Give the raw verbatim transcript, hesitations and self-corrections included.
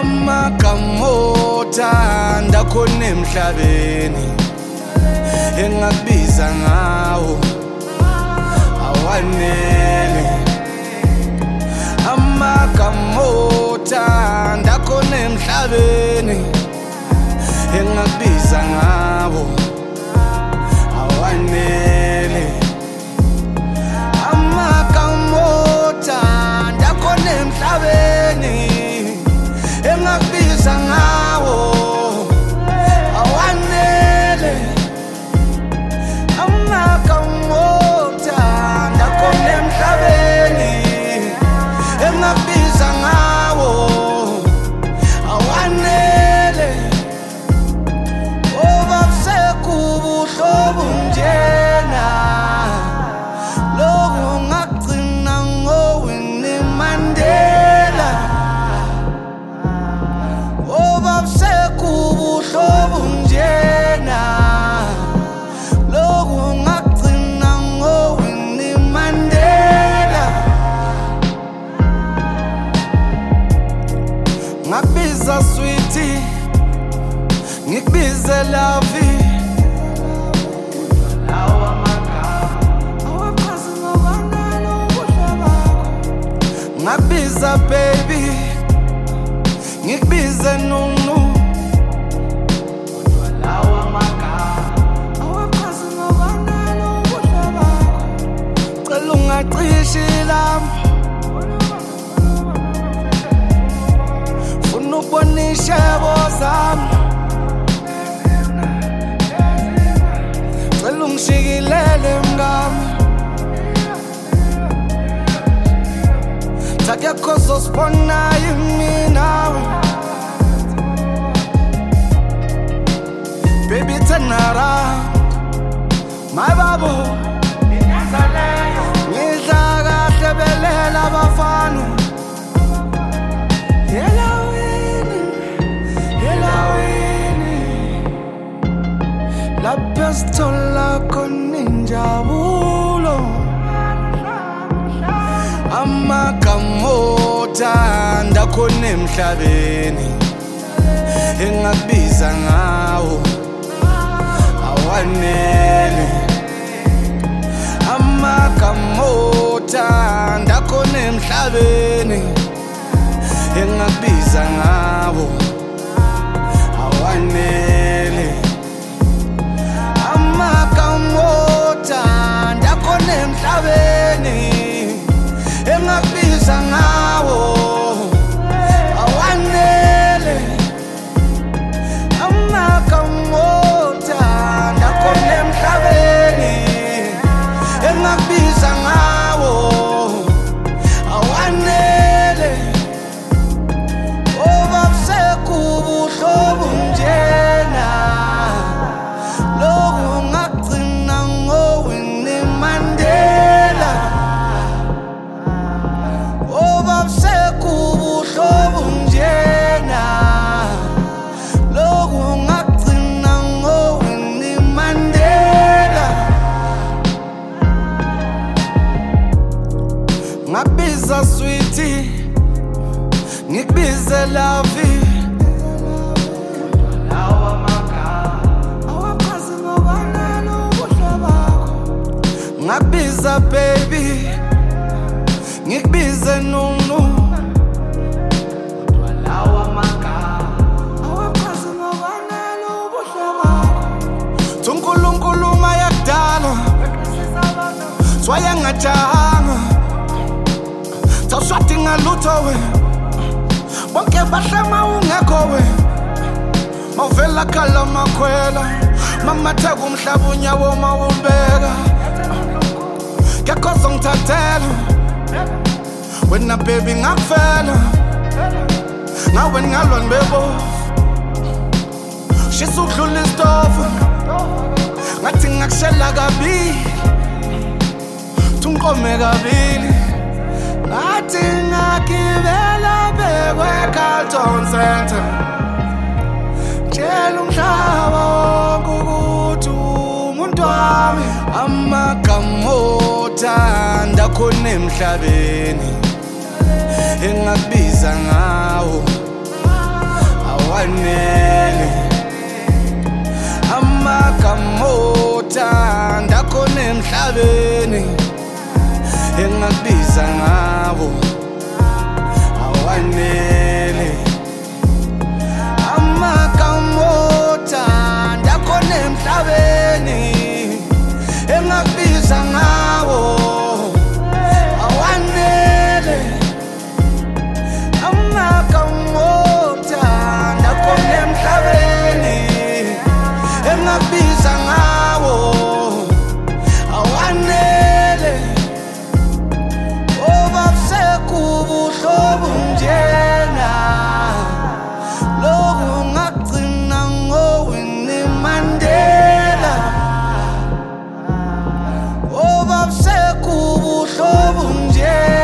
amagama othanda khona emhlabeni engakubiza ngawo awanele. Amagama othanda khona emhlabeni engakubiza ngawo awanele. Amagama othanda khona emhlabeni engakubiza ngawo awanele. Amagama othanda khona emhlabeni engakubiza ngawo awanele. Obabusekubuhlobo njena loku ngagcina ngoWinnie Mandela. Obabusekubuhlobo njena loku ngagcina ngoWinnie Mandela. Ngakubiza sweetie, ngikubize lavi, lawa magama awaphazi ngobanalo ubuhle bakho. Ngakubiza baby, ngikubize nunu, lawa magama awaphazi ngobanalo ubuhle bakho. Cela ungacishi lami, funa ukubona ishebo zami. Cela ungishikilele mngami, takekho zosibona yimi nawe. Baby turn around, my babu ngidla kahle belela abafana. Yelawini, yelawini lapho sithola khona injabulo. Amagama othanda khona emhlabeni engakubiza ngawo awanele. Amagama othanda khona emhlabeni engakubiza ngawo awanele. Amagama othanda khona emhlabeni engakubiza ngawo awanele. Amagama othanda khona emhlabeni engakubiza ngawo awanele. Obabusekubuhlobo njena loku ngagcina ngoWinnie Mandela. Obabusekubuhlobo njena loku ngagcina ngoWinnie Mandela. Ngakubiza sweetie, ngikubize lavi, lawa magama awaphazi ngobanalo ubuhle bakho. Ngakubiza baby, ngikubize nunu, lawa magama awaphazi ngobanalo ubuhle bakho. Unkulunkulu mayakudala swayangajahanga, tawushwadi ngalutho we, bonke bahlema ungekho we. Mawuvela khala makhwela, mamatheka umhlaba unyawo mawubeka. Kekho zongithathela wena baby ngakufela, ngawe ngalwa nibebovu. Shisa udlula isitofu ngathi ngakushela kabili, tunqome kabili. Ngathi ngagibela bekwe Carlton Center, tshela umhlaba wonke ukuthi umuntu wami. Amagama othanda khona emhlabeni engakubiza ngawo awanele amagama othanda khona emhlabeni engakubiza ngawo awanele amagama othanda khona emhlabeni engakubiza ngawo awanele amagama othanda khona emhlabeni engakubiza ngawo awanele obakusekubuhlobo njena loku ngagcina ngoWinnie Mandela obakusekubuhlobo njena